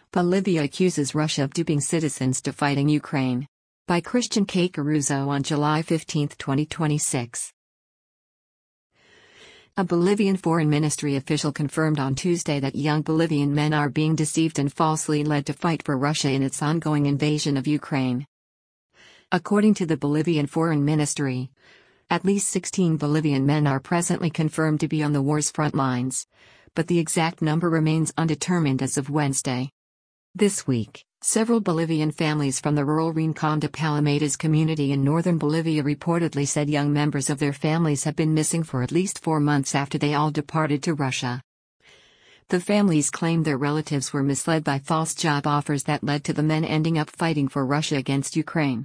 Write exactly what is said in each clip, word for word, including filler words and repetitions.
Bolivia accuses Russia of duping citizens to fighting Ukraine. By Christian K. Caruso on July fifteenth, twenty twenty-six. A Bolivian foreign ministry official confirmed on Tuesday that young Bolivian men are being deceived and falsely led to fight for Russia in its ongoing invasion of Ukraine. According to the Bolivian Foreign Ministry, at least sixteen Bolivian men are presently confirmed to be on the war's front lines, but the exact number remains undetermined as of Wednesday. This week, several Bolivian families from the rural Rincón de Palomadas community in northern Bolivia reportedly said young members of their families have been missing for at least four months after they all departed to Russia. The families claimed their relatives were misled by false job offers that led to the men ending up fighting for Russia against Ukraine.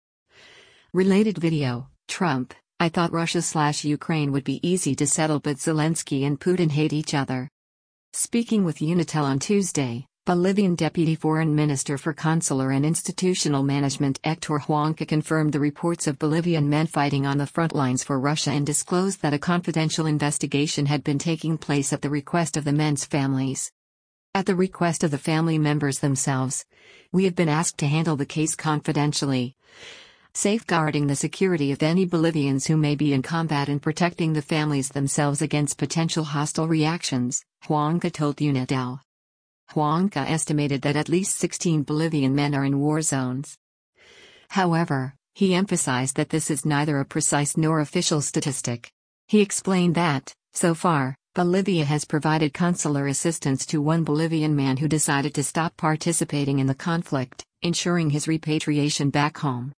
Related video, Trump, I thought Russia-slash-Ukraine would be easy to settle, but Zelensky and Putin hate each other. Speaking with Unitel on Tuesday, Bolivian Deputy Foreign Minister for Consular and Institutional Management Hector Huanca confirmed the reports of Bolivian men fighting on the front lines for Russia and disclosed that a confidential investigation had been taking place at the request of the men's families. At the request of the family members themselves, we have been asked to handle the case confidentially, safeguarding the security of any Bolivians who may be in combat and protecting the families themselves against potential hostile reactions, Huanca told Unitel. Huanca estimated that at least sixteen Bolivian men are in war zones. However, he emphasized that this is neither a precise nor official statistic. He explained that, so far, Bolivia has provided consular assistance to one Bolivian man who decided to stop participating in the conflict, ensuring his repatriation back home.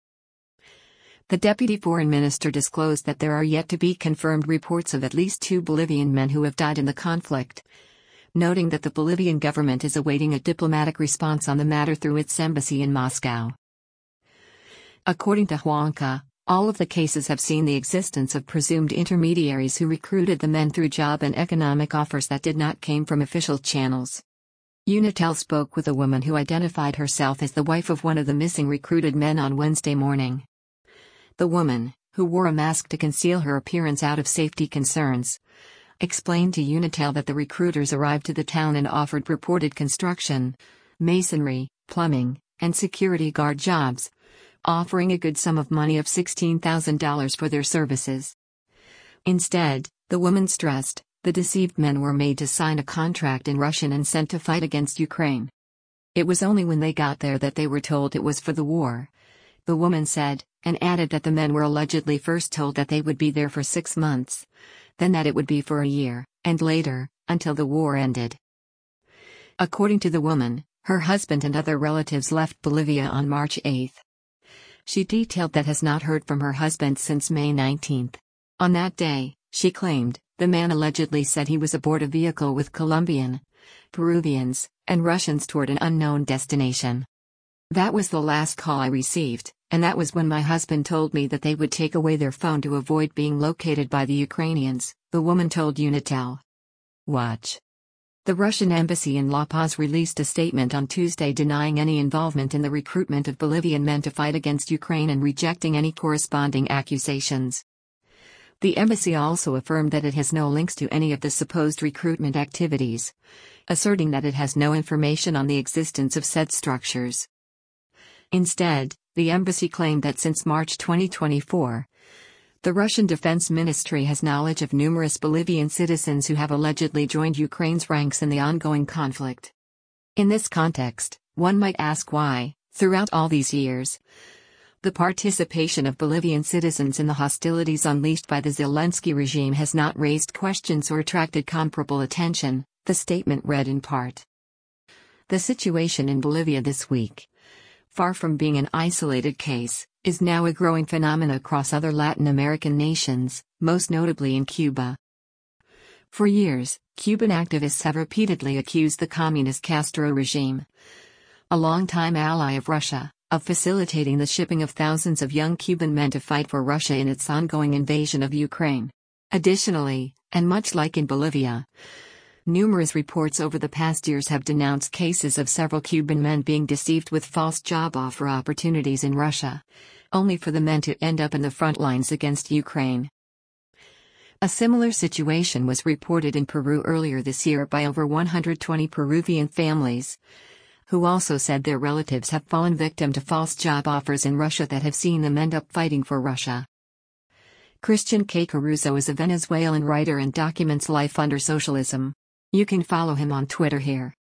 The deputy foreign minister disclosed that there are yet to be confirmed reports of at least two Bolivian men who have died in the conflict, noting that the Bolivian government is awaiting a diplomatic response on the matter through its embassy in Moscow. According to Huanca, all of the cases have seen the existence of presumed intermediaries who recruited the men through job and economic offers that did not come from official channels. Unitel spoke with a woman who identified herself as the wife of one of the missing recruited men on Wednesday morning. The woman, who wore a mask to conceal her appearance out of safety concerns, explained to Unitel that the recruiters arrived to the town and offered reported construction, masonry, plumbing, and security guard jobs, offering a good sum of money of sixteen thousand dollars for their services. Instead, the woman stressed, the deceived men were made to sign a contract in Russian and sent to fight against Ukraine. It was only when they got there that they were told it was for the war, the woman said, and added that the men were allegedly first told that they would be there for six months. Then that it would be for a year, and later, until the war ended. According to the woman, her husband and other relatives left Bolivia on March eighth. She detailed that has not heard from her husband since May nineteenth. On that day, she claimed, the man allegedly said he was aboard a vehicle with Colombian, Peruvians, and Russians toward an unknown destination. That was the last call I received, and that was when my husband told me that they would take away their phone to avoid being located by the Ukrainians, the woman told Unitel. Watch. The Russian embassy in La Paz released a statement on Tuesday denying any involvement in the recruitment of Bolivian men to fight against Ukraine and rejecting any corresponding accusations. The embassy also affirmed that it has no links to any of the supposed recruitment activities, asserting that it has no information on the existence of said structures. Instead, the embassy claimed that since March twenty twenty-four, the Russian Defense Ministry has knowledge of numerous Bolivian citizens who have allegedly joined Ukraine's ranks in the ongoing conflict. In this context, one might ask why, throughout all these years, the participation of Bolivian citizens in the hostilities unleashed by the Zelensky regime has not raised questions or attracted comparable attention, the statement read in part. The situation in Bolivia this week, far from being an isolated case, is now a growing phenomenon across other Latin American nations, most notably in Cuba. For years, Cuban activists have repeatedly accused the communist Castro regime, a longtime ally of Russia, of facilitating the shipping of thousands of young Cuban men to fight for Russia in its ongoing invasion of Ukraine. Additionally, and much like in Bolivia, numerous reports over the past years have denounced cases of several Cuban men being deceived with false job offer opportunities in Russia, only for the men to end up in the front lines against Ukraine. A similar situation was reported in Peru earlier this year by over one hundred twenty Peruvian families, who also said their relatives have fallen victim to false job offers in Russia that have seen them end up fighting for Russia. Christian K. Caruso is a Venezuelan writer and documents life under socialism. You can follow him on Twitter here.